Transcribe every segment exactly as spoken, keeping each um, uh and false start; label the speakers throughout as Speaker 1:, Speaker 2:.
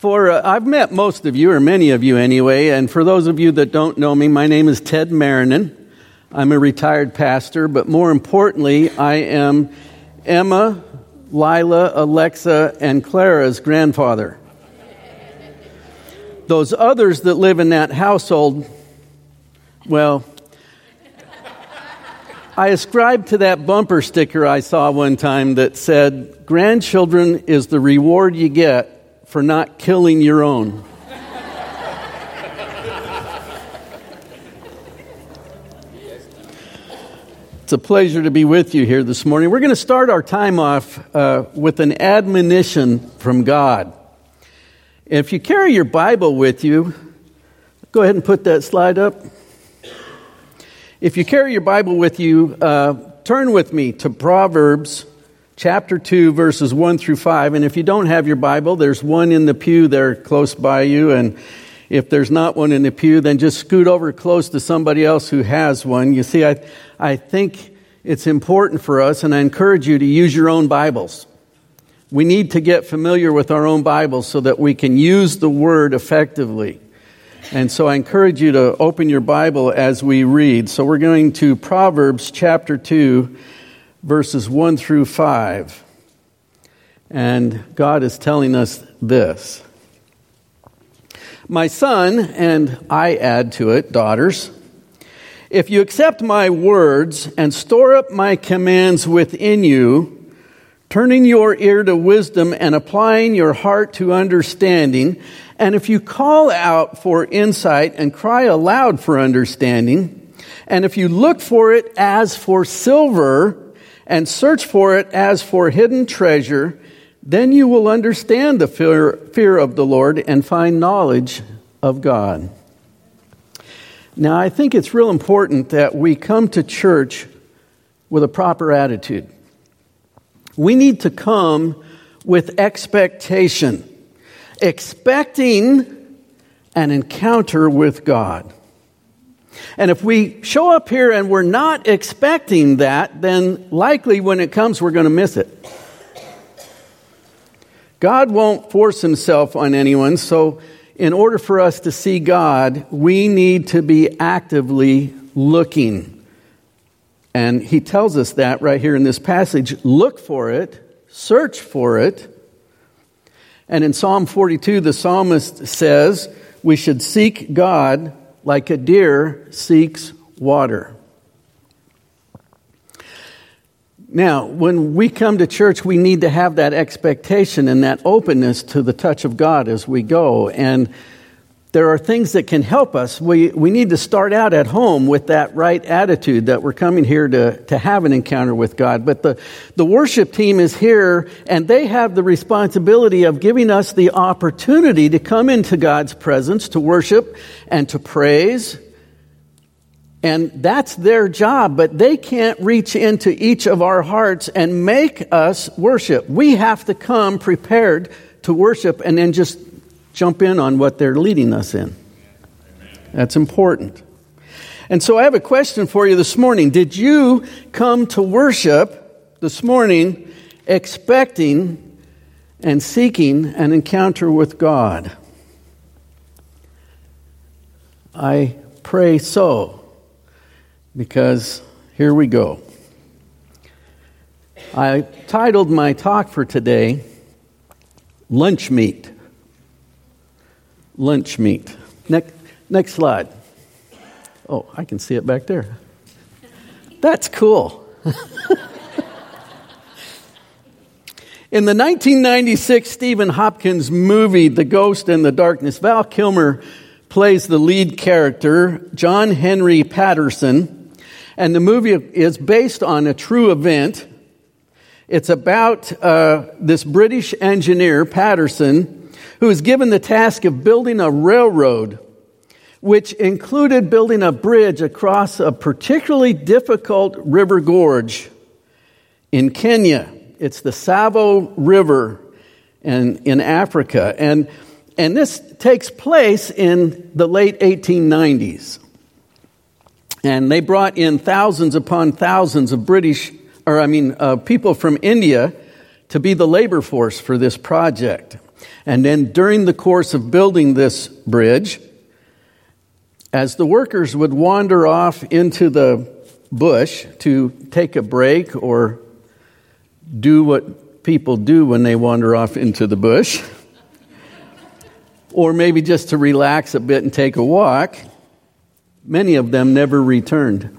Speaker 1: For uh, I've met most of you, or many of you anyway, and for those of you that don't know me, my name is Ted Marinan. I'm a retired pastor, but more importantly, I am Emma, Lila, Alexa, and Clara's grandfather. Those others that live in that household, well, I ascribe to that bumper sticker I saw one time that said, "Grandchildren is the reward you get for not killing your own." It's a pleasure to be with you here this morning. We're going to start our time off uh, with an admonition from God. If you carry your Bible with you, go ahead and put that slide up. If you carry your Bible with you, uh, turn with me to Proverbs chapter two, verses one through five. And if you don't have your Bible, there's one in the pew there close by you. And if there's not one in the pew, then just scoot over close to somebody else who has one. You see, I, I think it's important for us, and I encourage you to use your own Bibles. We need to get familiar with our own Bibles so that we can use the Word effectively. And so I encourage you to open your Bible as we read. So we're going to Proverbs chapter two, verses one through five. And God is telling us this. "My son," and I add to it, daughters, "if you accept my words and store up my commands within you, turning your ear to wisdom and applying your heart to understanding, and if you call out for insight and cry aloud for understanding, and if you look for it as for silver and search for it as for hidden treasure, then you will understand the fear, fear of the Lord and find knowledge of God." Now, I think it's real important that we come to church with a proper attitude. We need to come with expectation, expecting an encounter with God. And if we show up here and we're not expecting that, then likely when it comes, we're going to miss it. God won't force himself on anyone, so in order for us to see God, we need to be actively looking. And he tells us that right here in this passage. Look for it, search for it. And in Psalm forty-two, the psalmist says we should seek God like a deer seeks water. Now, when we come to church, we need to have that expectation and that openness to the touch of God as we go. And there are things that can help us. We we need to start out at home with that right attitude that we're coming here to, to have an encounter with God. But the, the worship team is here, and they have the responsibility of giving us the opportunity to come into God's presence, to worship and to praise. And that's their job, but they can't reach into each of our hearts and make us worship. We have to come prepared to worship and then just jump in on what they're leading us in. That's important. And so I have a question for you this morning. Did you come to worship this morning expecting and seeking an encounter with God? I pray so. Because here we go. I titled my talk for today, Lunch Meat. Lunch meat. Next, next slide. Oh, I can see it back there. That's cool. In the nineteen ninety-six Stephen Hopkins movie, The Ghost in the Darkness, Val Kilmer plays the lead character, John Henry Patterson. And the movie is based on a true event. It's about uh, this British engineer, Patterson, who was given the task of building a railroad, which included building a bridge across a particularly difficult river gorge in Kenya. It's the Savo River in, in Africa. And, and this takes place in the late eighteen nineties. And they brought in thousands upon thousands of British, or I mean, uh, people from India to be the labor force for this project. And then during the course of building this bridge, as the workers would wander off into the bush to take a break or do what people do when they wander off into the bush, or maybe just to relax a bit and take a walk, many of them never returned.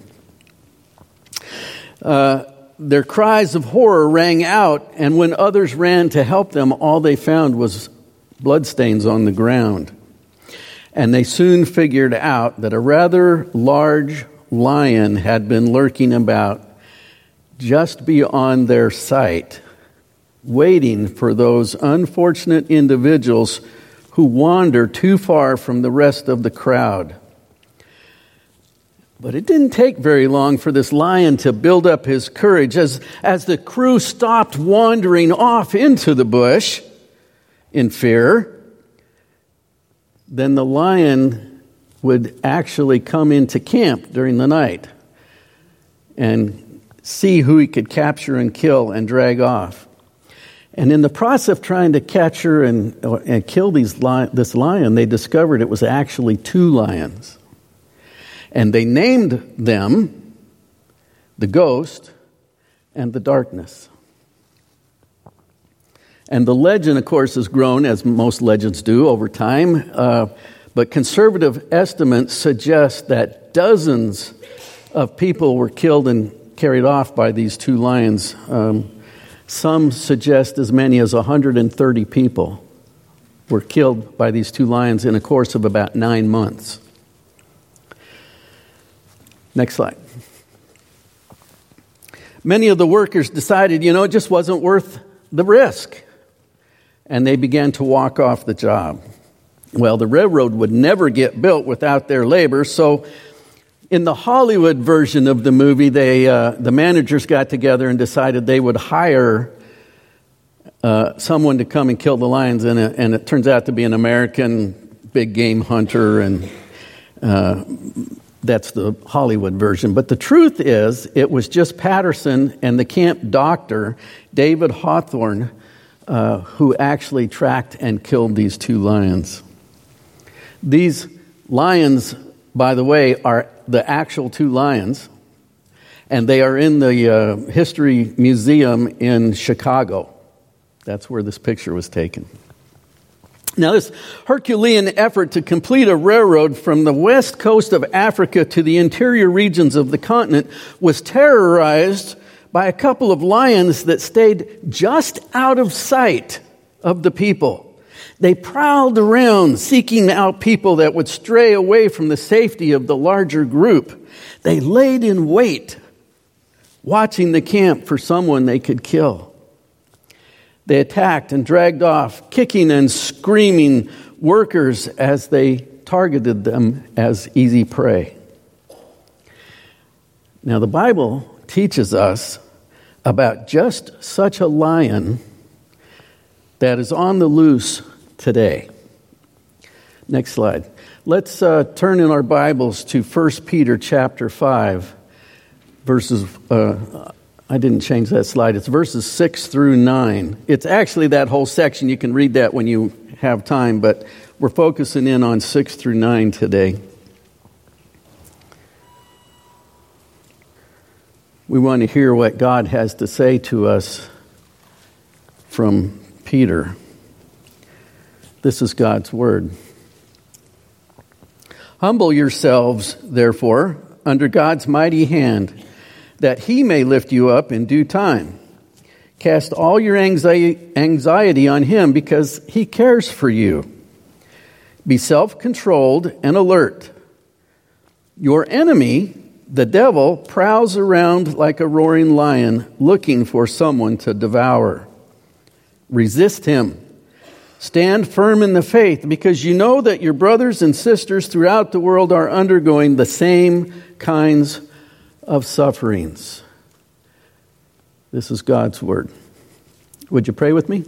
Speaker 1: Uh, their cries of horror rang out, and when others ran to help them, all they found was bloodstains on the ground. And they soon figured out that a rather large lion had been lurking about just beyond their sight, waiting for those unfortunate individuals who wander too far from the rest of the crowd. But it didn't take very long for this lion to build up his courage. As, as the crew stopped wandering off into the bush in fear, then the lion would actually come into camp during the night and see who he could capture and kill and drag off. And in the process of trying to capture and, and kill these li- this lion, they discovered it was actually two lions. And they named them the Ghost and the Darkness. And the legend, of course, has grown, as most legends do, over time. Uh, but conservative estimates suggest that dozens of people were killed and carried off by these two lions. Um, some suggest as many as one hundred thirty people were killed by these two lions in a course of about nine months. Next slide. Many of the workers decided, you know, it just wasn't worth the risk. And they began to walk off the job. Well, the railroad would never get built without their labor, so in the Hollywood version of the movie, they uh, the managers got together and decided they would hire uh, someone to come and kill the lions, and it, and it turns out to be an American big game hunter, and uh, that's the Hollywood version. But the truth is, it was just Patterson and the camp doctor, David Hawthorne, uh, who actually tracked and killed these two lions. These lions, by the way, are the actual two lions, and they are in the uh, History Museum in Chicago. That's where this picture was taken. Now, this Herculean effort to complete a railroad from the west coast of Africa to the interior regions of the continent was terrorized by a couple of lions that stayed just out of sight of the people. They prowled around seeking out people that would stray away from the safety of the larger group. They laid in wait, watching the camp for someone they could kill. They attacked and dragged off, kicking and screaming workers as they targeted them as easy prey. Now, the Bible teaches us about just such a lion that is on the loose today. Next slide. Let's uh, turn in our Bibles to First Peter chapter five, verses, uh, I didn't change that slide, it's verses six through nine. It's actually that whole section. You can read that when you have time, but we're focusing in on six through nine today. We want to hear what God has to say to us from Peter. This is God's word. Humble yourselves, therefore, under God's mighty hand, that he may lift you up in due time. Cast all your anxiety on him because he cares for you. Be self-controlled and alert. Your enemy, the devil, prowls around like a roaring lion looking for someone to devour. Resist him. Stand firm in the faith, because you know that your brothers and sisters throughout the world are undergoing the same kinds of sufferings. This is God's word. Would you pray with me?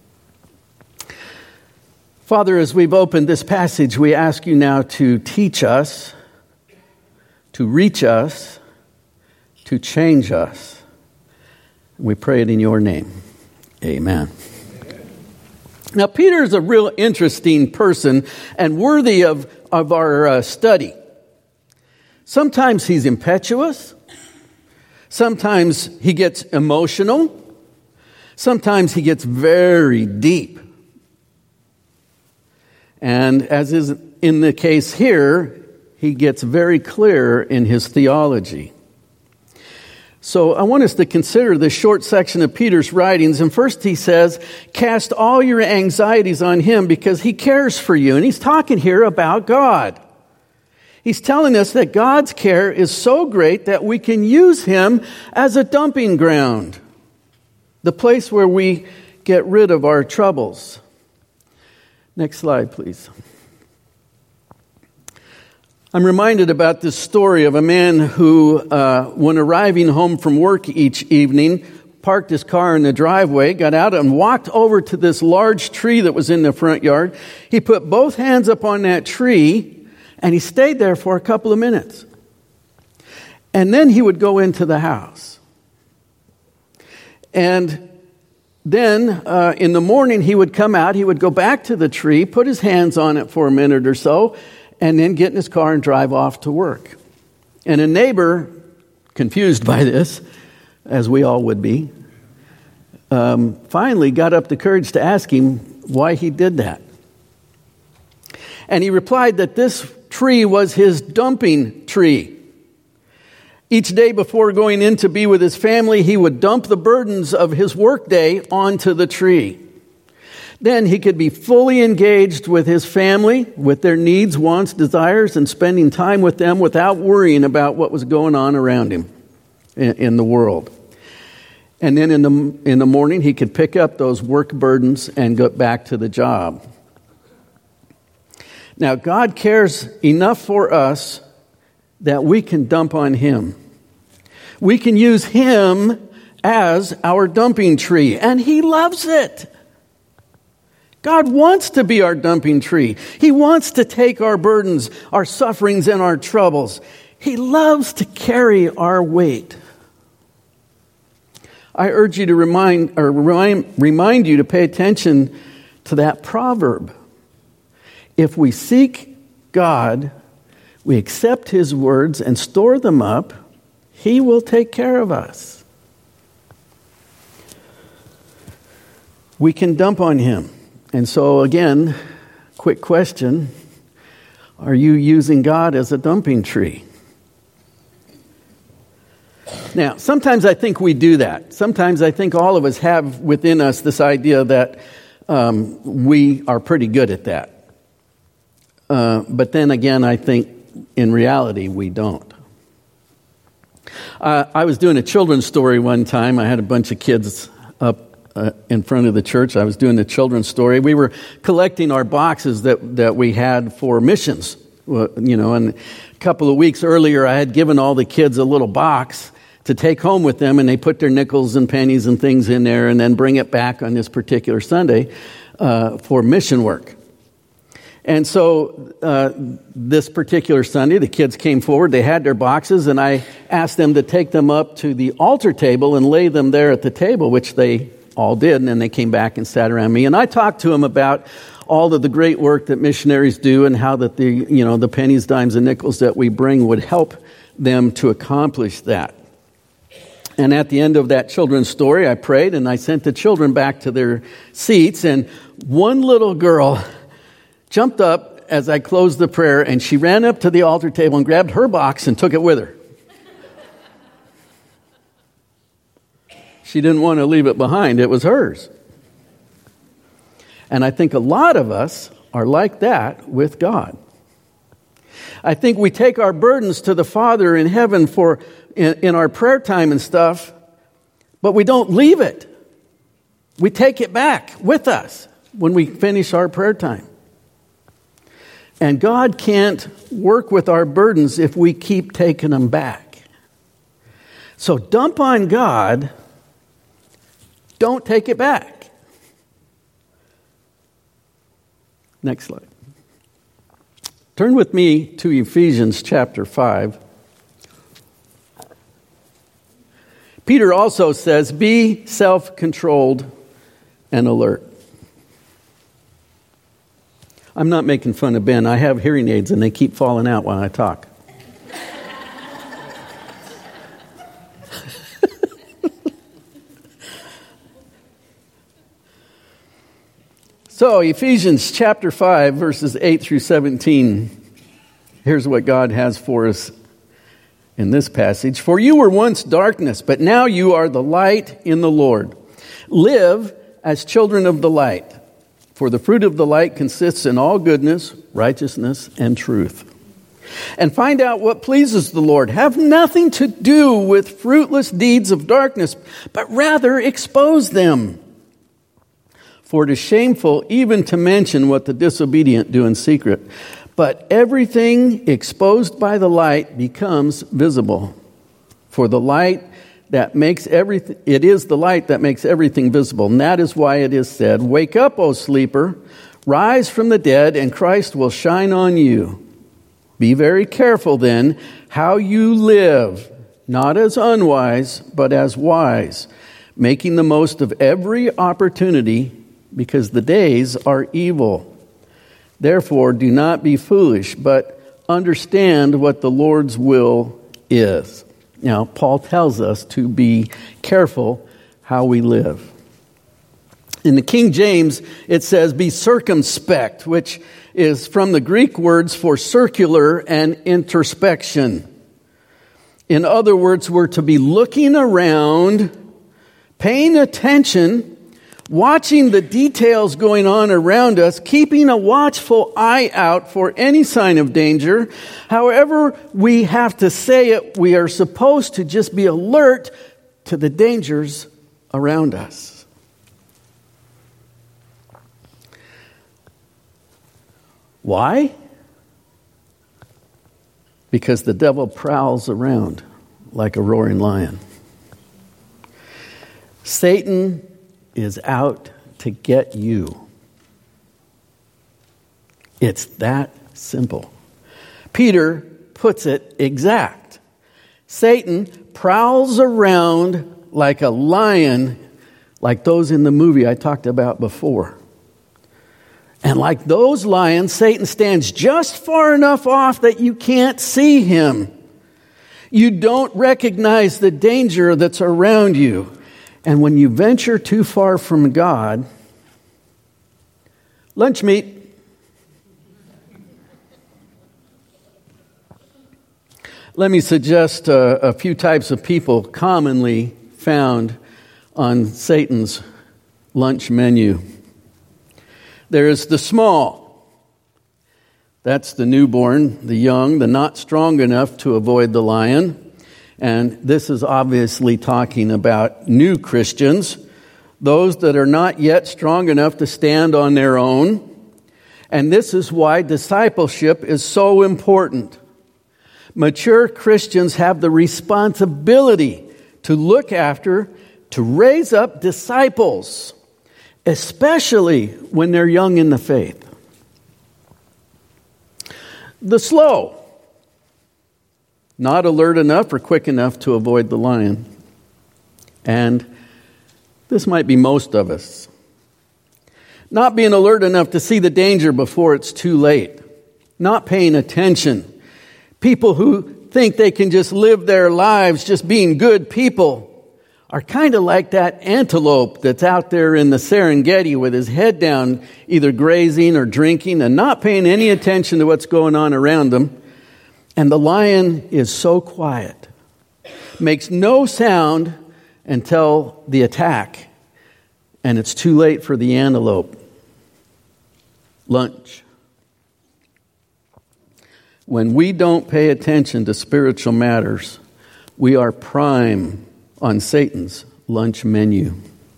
Speaker 1: Father, as we've opened this passage, we ask you now to teach us, to reach us, to change us. We pray it in your name. Amen. Now, Peter is a real interesting person and worthy of, of our uh, study. Sometimes he's impetuous. Sometimes he gets emotional. Sometimes he gets very deep. And as is in the case here, he gets very clear in his theology. So I want us to consider this short section of Peter's writings. And first he says, cast all your anxieties on him because he cares for you. And he's talking here about God. He's telling us that God's care is so great that we can use him as a dumping ground, the place where we get rid of our troubles. Next slide, please. I'm reminded about this story of a man who, uh, when arriving home from work each evening, parked his car in the driveway, got out and walked over to this large tree that was in the front yard. He put both hands up on that tree, and he stayed there for a couple of minutes. And then he would go into the house. And then uh, in the morning, he would come out, he would go back to the tree, put his hands on it for a minute or so, and then get in his car and drive off to work. And a neighbor, confused by this, as we all would be, um, finally got up the courage to ask him why he did that. And he replied that this tree was his dumping tree. Each day before going in to be with his family, he would dump the burdens of his workday onto the tree. Then he could be fully engaged with his family, with their needs, wants, desires, and spending time with them without worrying about what was going on around him in, in the world. And then in the, in the morning, he could pick up those work burdens and go back to the job. Now, God cares enough for us that we can dump on him. We can use him as our dumping tree, and he loves it. God wants to be our dumping tree. He wants to take our burdens, our sufferings, and our troubles. He loves to carry our weight. I urge you to remind or remind, remind you to pay attention to that proverb. If we seek God, we accept his words and store them up, he will take care of us. We can dump on him. And so again, quick question, are you using God as a dumping tree? Now, sometimes I think we do that. Sometimes I think all of us have within us this idea that um, we are pretty good at that. Uh, but then again, I think in reality, we don't. Uh, I was doing a children's story one time. I had a bunch of kids up uh, in front of the church. I was doing the children's story. We were collecting our boxes that, that we had for missions. Uh, you know, and a couple of weeks earlier, I had given all the kids a little box to take home with them, and they put their nickels and pennies and things in there and then bring it back on this particular Sunday uh, for mission work. And so uh, this particular Sunday, the kids came forward, they had their boxes, and I asked them to take them up to the altar table and lay them there at the table, which they all did, and then they came back and sat around me. And I talked to them about all of the great work that missionaries do and how that the, you know, the pennies, dimes, and nickels that we bring would help them to accomplish that. And at the end of that children's story, I prayed, and I sent the children back to their seats, and one little girl jumped up as I closed the prayer, and she ran up to the altar table and grabbed her box and took it with her. She didn't want to leave it behind. It was hers. And I think a lot of us are like that with God. I think we take our burdens to the Father in heaven for in, in our prayer time and stuff, but we don't leave it. We take it back with us when we finish our prayer time. And God can't work with our burdens if we keep taking them back. So dump on God. Don't take it back. Next slide. Turn with me to Ephesians chapter five. Peter also says, be self-controlled and alert. I'm not making fun of Ben. I have hearing aids and they keep falling out while I talk. So, Ephesians chapter five, verses eight through seventeen. Here's what God has for us in this passage. For you were once darkness, but now you are the light in the Lord. Live as children of the light. For the fruit of the light consists in all goodness, righteousness, and truth. And find out what pleases the Lord. Have nothing to do with fruitless deeds of darkness, but rather expose them. For it is shameful even to mention what the disobedient do in secret. But everything exposed by the light becomes visible. For the light that makes everything, it is the light that makes everything visible. And that is why it is said, wake up, O sleeper, rise from the dead, and Christ will shine on you. Be very careful then how you live, not as unwise, but as wise, making the most of every opportunity, because the days are evil. Therefore, do not be foolish, but understand what the Lord's will is. Now, Paul tells us to be careful how we live. In the King James, it says, be circumspect, which is from the Greek words for circular and introspection. In other words, we're to be looking around, paying attention, watching the details going on around us, keeping a watchful eye out for any sign of danger. However we have to say it, we are supposed to just be alert to the dangers around us. Why? Because the devil prowls around like a roaring lion. Satan is out to get you. It's that simple. Peter puts it exact. Satan prowls around like a lion, like those in the movie I talked about before. And like those lions, Satan stands just far enough off that you can't see him. You don't recognize the danger that's around you. And when you venture too far from God, lunch meat. Let me suggest uh, a few types of people commonly found on Satan's lunch menu. There is the small. That's the newborn, the young, the not strong enough to avoid the lion. And this is obviously talking about new Christians, those that are not yet strong enough to stand on their own. And this is why discipleship is so important. Mature Christians have the responsibility to look after, to raise up disciples, especially when they're young in the faith. The slow. Not alert enough or quick enough to avoid the lion. And this might be most of us. Not being alert enough to see the danger before it's too late. Not paying attention. People who think they can just live their lives just being good people are kind of like that antelope that's out there in the Serengeti with his head down, either grazing or drinking and not paying any attention to what's going on around them. And the lion is so quiet, makes no sound until the attack, and it's too late for the antelope. Lunch. When we don't pay attention to spiritual matters, we are prime on Satan's lunch menu.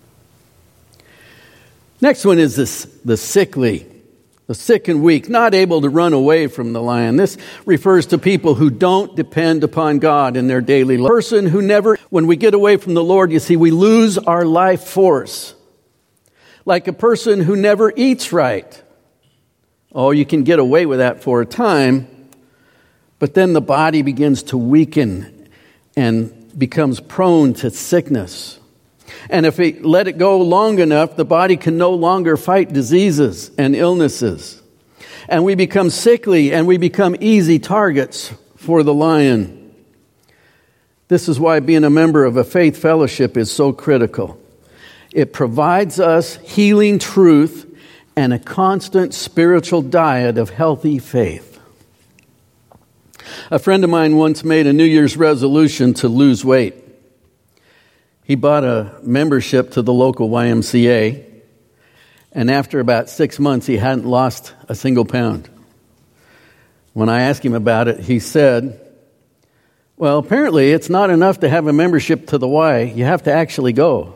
Speaker 1: Next one is this, the sickly. The sick and weak, not able to run away from the lion. This refers to people who don't depend upon God in their daily life. A person who never, when we get away from the Lord, you see, we lose our life force. Like a person who never eats right. Oh, you can get away with that for a time, but then the body begins to weaken and becomes prone to sickness. And if we let it go long enough, the body can no longer fight diseases and illnesses. and we become sickly, and we become easy targets for the lion. This is why being a member of a faith fellowship is so critical. It provides us healing truth and a constant spiritual diet of healthy faith. A friend of mine once made a New Year's resolution to lose weight. He bought a membership to the local Y M C A, and after about six months, he hadn't lost a single pound. When I asked him about it, he said, well, apparently it's not enough to have a membership to the Y. You have to actually go.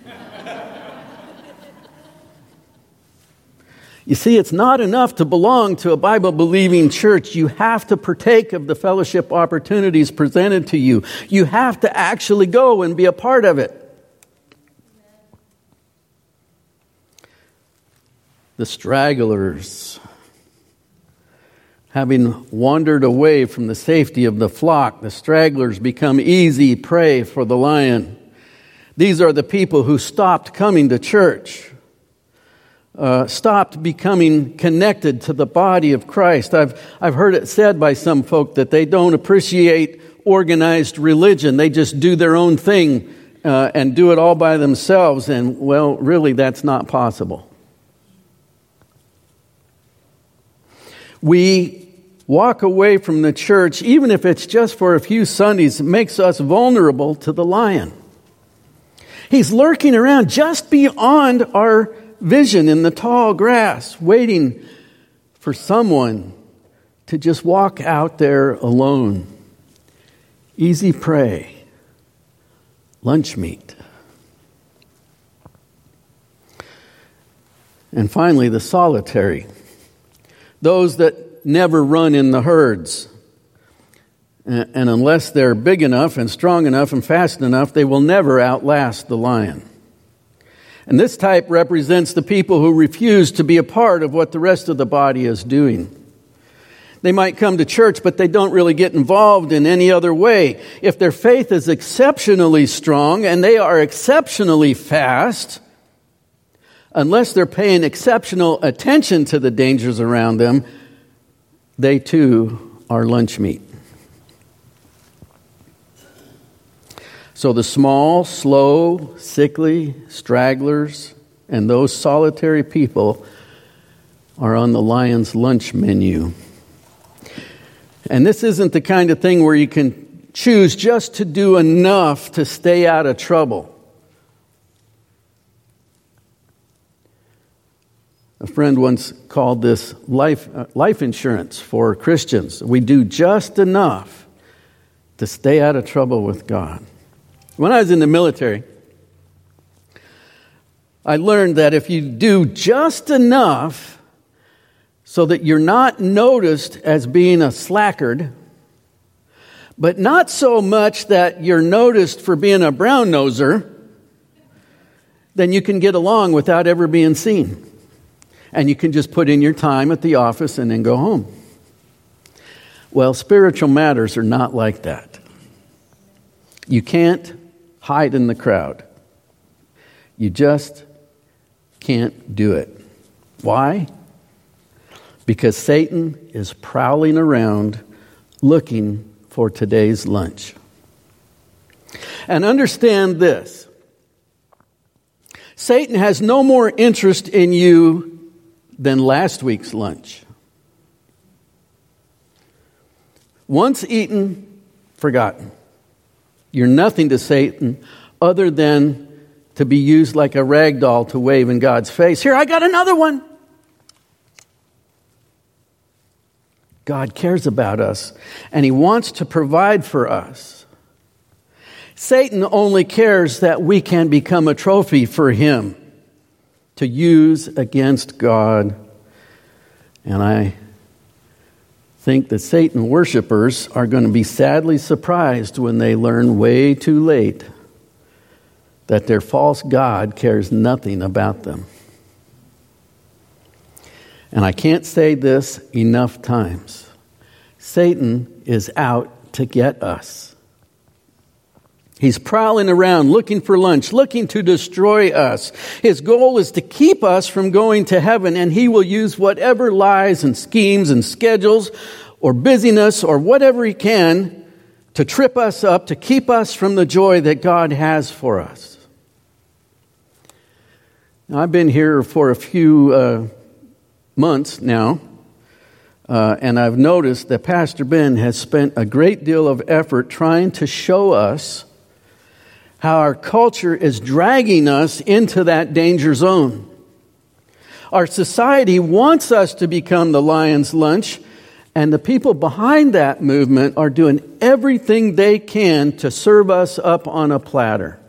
Speaker 1: You see, it's not enough to belong to a Bible-believing church. You have to partake of the fellowship opportunities presented to you. You have to actually go and be a part of it. The stragglers, having wandered away from the safety of the flock, the stragglers become easy prey for the lion. These are the people who stopped coming to church. Uh, stopped becoming connected to the body of Christ. I've I've heard it said by some folk that they don't appreciate organized religion. They just do their own thing uh, and do it all by themselves. And, well, really, that's not possible. We walk away from the church, even if it's just for a few Sundays. It makes us vulnerable to the lion. He's lurking around just beyond our vision in the tall grass, waiting for someone to just walk out there alone. Easy prey. Lunch meat. And finally, the solitary. Those that never run in the herds. And unless they're big enough and strong enough and fast enough, they will never outlast the lion. And this type represents the people who refuse to be a part of what the rest of the body is doing. They might come to church, but they don't really get involved in any other way. If their faith is exceptionally strong and they are exceptionally fast, unless they're paying exceptional attention to the dangers around them, they too are lunch meat. So the small, slow, sickly stragglers and those solitary people are on the lion's lunch menu. And this isn't the kind of thing where you can choose just to do enough to stay out of trouble. A friend once called this life, uh, life insurance for Christians. We do just enough to stay out of trouble with God. When I was in the military, I learned that if you do just enough so that you're not noticed as being a slackard, but not so much that you're noticed for being a brown noser, then you can get along without ever being seen. And you can just put in your time at the office and then go home. Well, spiritual matters are not like that. You can't hide in the crowd. You just can't do it. Why? Because Satan is prowling around looking for today's lunch. And understand this. Satan has no more interest in you than last week's lunch. Once eaten, forgotten. You're nothing to Satan other than to be used like a rag doll to wave in God's face. Here, I got another one. God cares about us, and He wants to provide for us. Satan only cares that we can become a trophy for him to use against God. And I think that Satan worshipers are going to be sadly surprised when they learn way too late that their false god cares nothing about them. And I can't say this enough times. Satan is out to get us. He's prowling around, looking for lunch, looking to destroy us. His goal is to keep us from going to heaven, and he will use whatever lies and schemes and schedules or busyness or whatever he can to trip us up, to keep us from the joy that God has for us. Now, I've been here for a few uh, months now, uh, and I've noticed that Pastor Ben has spent a great deal of effort trying to show us how our culture is dragging us into that danger zone. Our society wants us to become the lion's lunch, and the people behind that movement are doing everything they can to serve us up on a platter.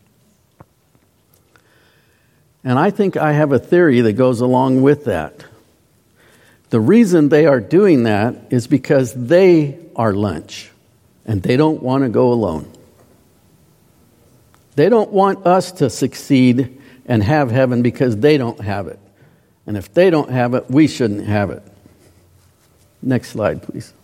Speaker 1: And I think I have a theory that goes along with that. The reason they are doing that is because they are lunch, and they don't want to go alone. They don't want us to succeed and have heaven because they don't have it. And if they don't have it, we shouldn't have it. Next slide, please.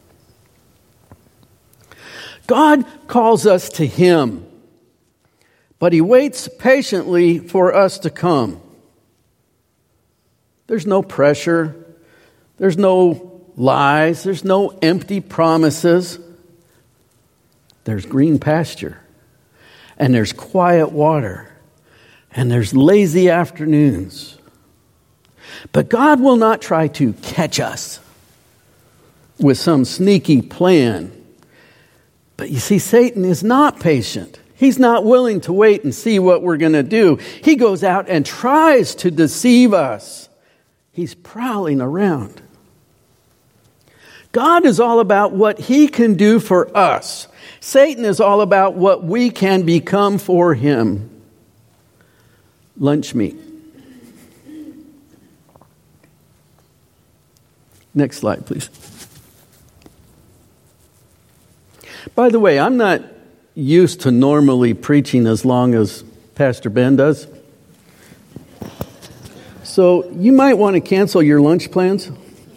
Speaker 1: God calls us to him, but he waits patiently for us to come. There's no pressure. There's no lies. There's no empty promises. There's green pasture. And there's quiet water. And there's lazy afternoons. But God will not try to catch us with some sneaky plan. But you see, Satan is not patient. He's not willing to wait and see what we're going to do. He goes out and tries to deceive us. He's prowling around. God is all about what he can do for us. Satan is all about what we can become for him. Lunch meat. Next slide, please. By the way, I'm not used to normally preaching as long as Pastor Ben does. So you might want to cancel your lunch plans.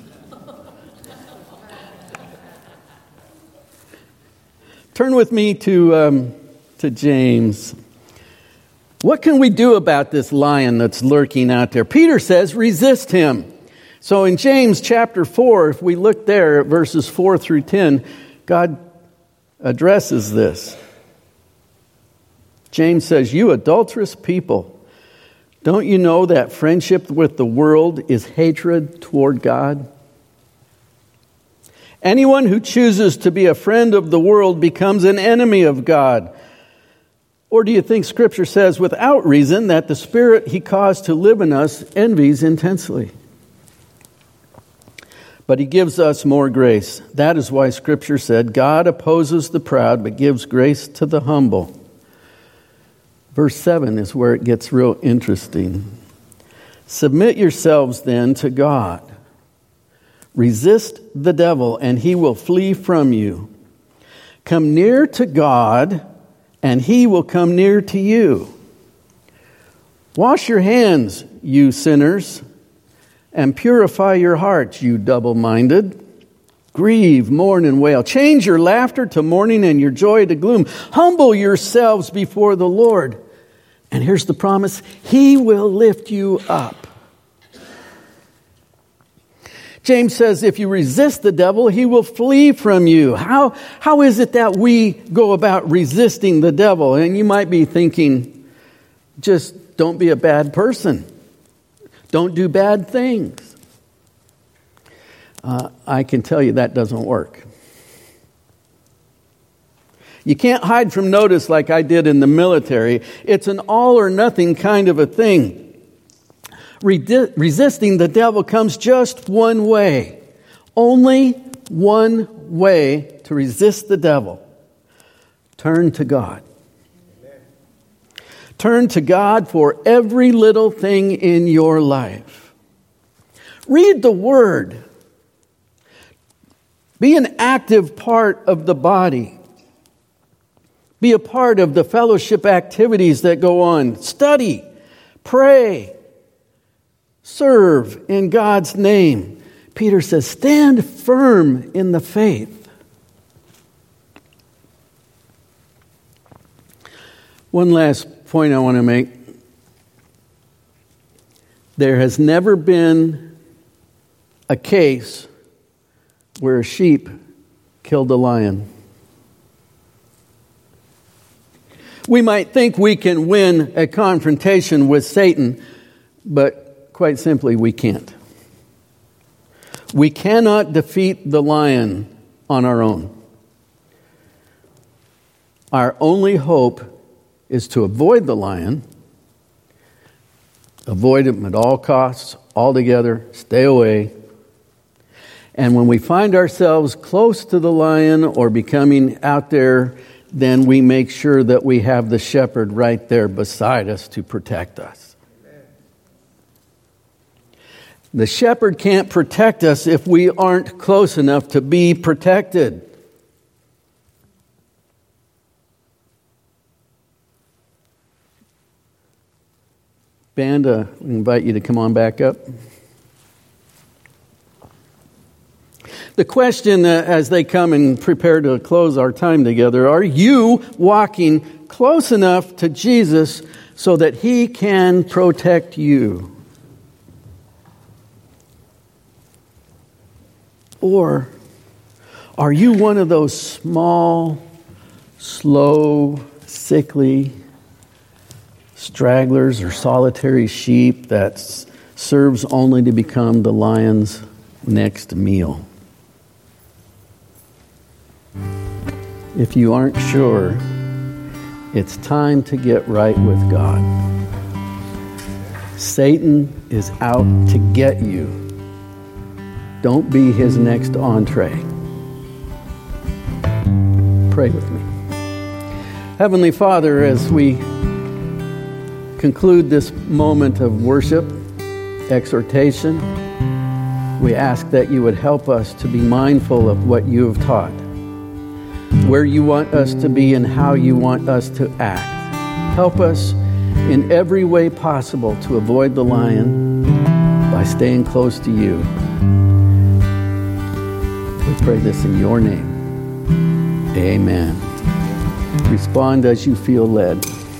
Speaker 1: Turn with me to um, to James. What can we do about this lion that's lurking out there? Peter says, resist him. So in James chapter four, if we look there at verses four through ten, God addresses this. James says, you adulterous people, don't you know that friendship with the world is hatred toward God? Anyone who chooses to be a friend of the world becomes an enemy of God. Or do you think Scripture says without reason that the Spirit he caused to live in us envies intensely? But he gives us more grace. That is why Scripture said, God opposes the proud but gives grace to the humble. Verse seven is where it gets real interesting. Submit yourselves then to God. Resist the devil, and he will flee from you. Come near to God, and he will come near to you. Wash your hands, you sinners, and purify your hearts, you double-minded. Grieve, mourn, and wail. Change your laughter to mourning and your joy to gloom. Humble yourselves before the Lord. And here's the promise, he will lift you up. James says, if you resist the devil, he will flee from you. How, how is it that we go about resisting the devil? And you might be thinking, just don't be a bad person. Don't do bad things. Uh, I can tell you that doesn't work. You can't hide from notice like I did in the military. It's an all or nothing kind of a thing. Redi- resisting the devil comes just one way. Only one way to resist the devil. Turn to God. Amen. Turn to God for every little thing in your life. Read the Word. Be an active part of the body. Be a part of the fellowship activities that go on. Study. Pray. Serve in God's name. Peter says, stand firm in the faith. One last point I want to make. There has never been a case where a sheep killed a lion. We might think we can win a confrontation with Satan, but quite simply, we can't. We cannot defeat the lion on our own. Our only hope is to avoid the lion, avoid him at all costs, altogether, stay away. And when we find ourselves close to the lion or becoming out there, then we make sure that we have the shepherd right there beside us to protect us. The shepherd can't protect us if we aren't close enough to be protected. Band, uh, I invite you to come on back up. The question uh, as they come and prepare to close our time together, are you walking close enough to Jesus so that He can protect you? Or are you one of those small, slow, sickly stragglers or solitary sheep that serves only to become the lion's next meal? If you aren't sure, it's time to get right with God. Satan is out to get you. Don't be his next entree. Pray with me. Heavenly Father, as we conclude this moment of worship, exhortation, we ask that you would help us to be mindful of what you have taught, where you want us to be and how you want us to act. Help us in every way possible to avoid the lion by staying close to you. We pray this in your name. Amen. Respond as you feel led.